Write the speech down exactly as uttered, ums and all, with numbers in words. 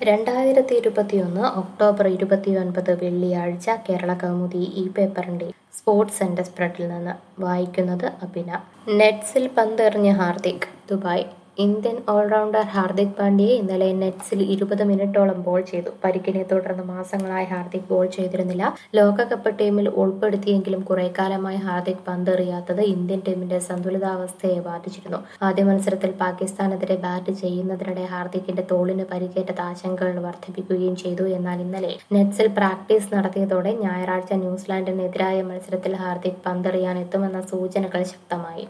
രണ്ടായിരത്തി ഇരുപത്തിയൊന്ന് ഒക്ടോബർ ഇരുപത്തിയൊൻപത് വെള്ളിയാഴ്ച കേരള കൗമുദി ഈ പേപ്പറിന്റെ സ്പോർട്സ് സെന്റർ സ്പ്രെഡിൽ നിന്ന് വായിക്കുന്നത് അഭിന. നെറ്റ്സിൽ പന്തെറിഞ്ഞ Hardik. Dubai. Indian all rounder Hardik പാണ്ഡ്യയെ ഇന്നലെ നെറ്റ്സിൽ ഇരുപത് മിനിറ്റോളം ബോൾ ചെയ്തു. പരിക്കിനെ തുടർന്ന് മാസങ്ങളായി ഹാർദിക് ബോൾ ചെയ്തിരുന്നില്ല. ലോകകപ്പ് ടീമിൽ ഉൾപ്പെടുത്തിയെങ്കിലും കുറേക്കാലമായി ഹാർദിക് പന്തെറിയാത്തത് ഇന്ത്യൻ ടീമിന്റെ സന്തുലിതാവസ്ഥയെ ബാധിച്ചിരുന്നു. ആദ്യ മത്സരത്തിൽ പാകിസ്ഥാനെതിരെ ബാറ്റ് ചെയ്യുന്നതിനിടെ ഹാർദിക്കിന്റെ തോളിന് പരിക്കേറ്റത് ആശങ്കകൾ വർദ്ധിപ്പിക്കുകയും ചെയ്തു. എന്നാൽ ഇന്നലെ നെറ്റ്സിൽ പ്രാക്ടീസ് നടത്തിയതോടെ ഞായറാഴ്ച ന്യൂസിലാൻഡിനെതിരായ മത്സരത്തിൽ ഹാർദിക് പന്തെറിയാൻ എത്തുമെന്ന സൂചനകൾ ശക്തമായി.